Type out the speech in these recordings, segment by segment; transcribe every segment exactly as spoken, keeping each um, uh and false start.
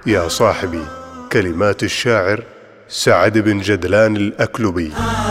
يا صاحبي. كلمات الشاعر سعد بن جدلان الأكلبي.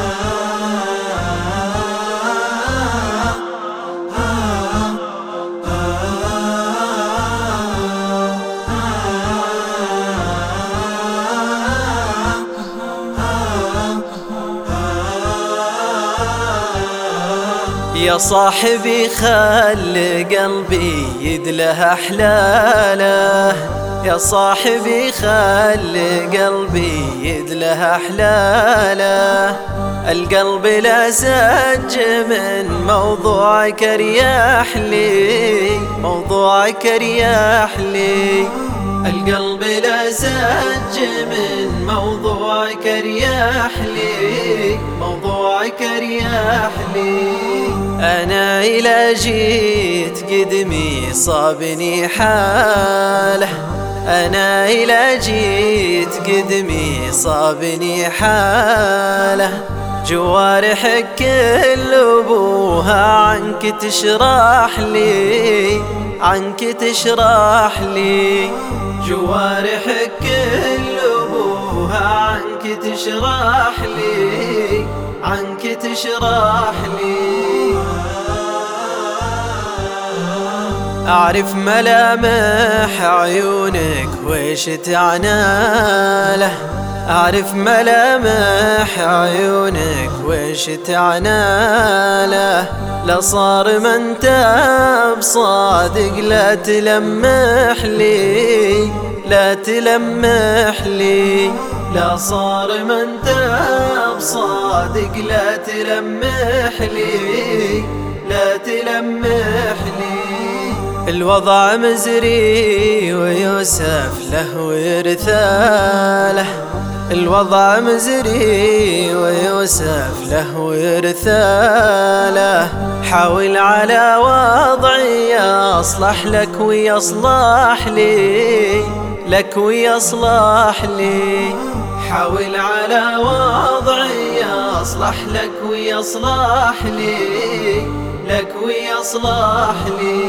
يا صاحبي خل قلبي يدله أحلاله، يا صاحبي خل قلبي يدله أحلاله. القلب لا زج من موضوعك رياح لي، موضوعك رياح لي. القلب لا زج من موضوعك رياح لي، موضوعك رياح لي. أنا إلى جيت قدمي صابني حاله، أنا إلى جيت قدمي صابني حاله. جوارحك كل أبوها عنك تشرح لي، عنك تشرح لي. جوارحك كل أبوها عنك تشرح لي، عنك تشرح لي. أعرف ملامح عيونك ويش تعناله، أعرف ملامح عيونك ويش تعناله. لا صار ما انت بصادق لا تلمح لي، لا تلمح لي. لا صار ما انت بصادق لا تلمح لي، لا تلمح لي. الوضع مزري ويوسف له ورثاله، الوضع مزري ويوسف له ورثاله. حاول على وضعي يصلح لك ويصلح لي، لك ويصلح لي. حاول على وضعي يصلح لك ويصلح لي، لك ويصلح لي.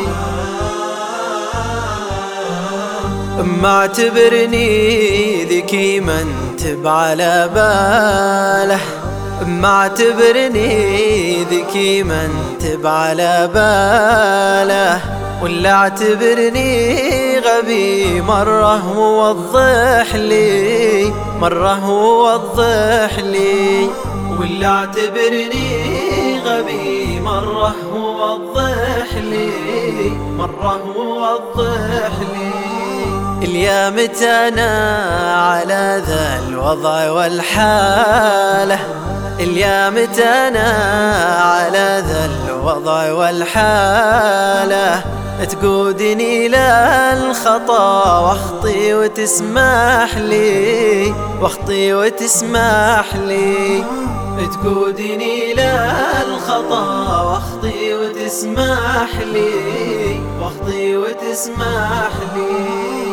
ما اعتبرني ذكي ما انتب على باله، ما اعتبرني ذكي ما انتب على باله. ولا اعتبرني غبي مرة ووضح لي، مرة ووضح لي. ولا اعتبرني غبي مرة ووضح لي، مرة ووضح لي. اليا متى أنا على ذا الوضع والحالة، اليا متى أنا على ذا الوضع والحالة. تقودني للخطا واخطي وتسمح لي، واخطي وتسمح لي. تقودني للخطا واخطي وتسمح لي، واخطي وتسمح لي.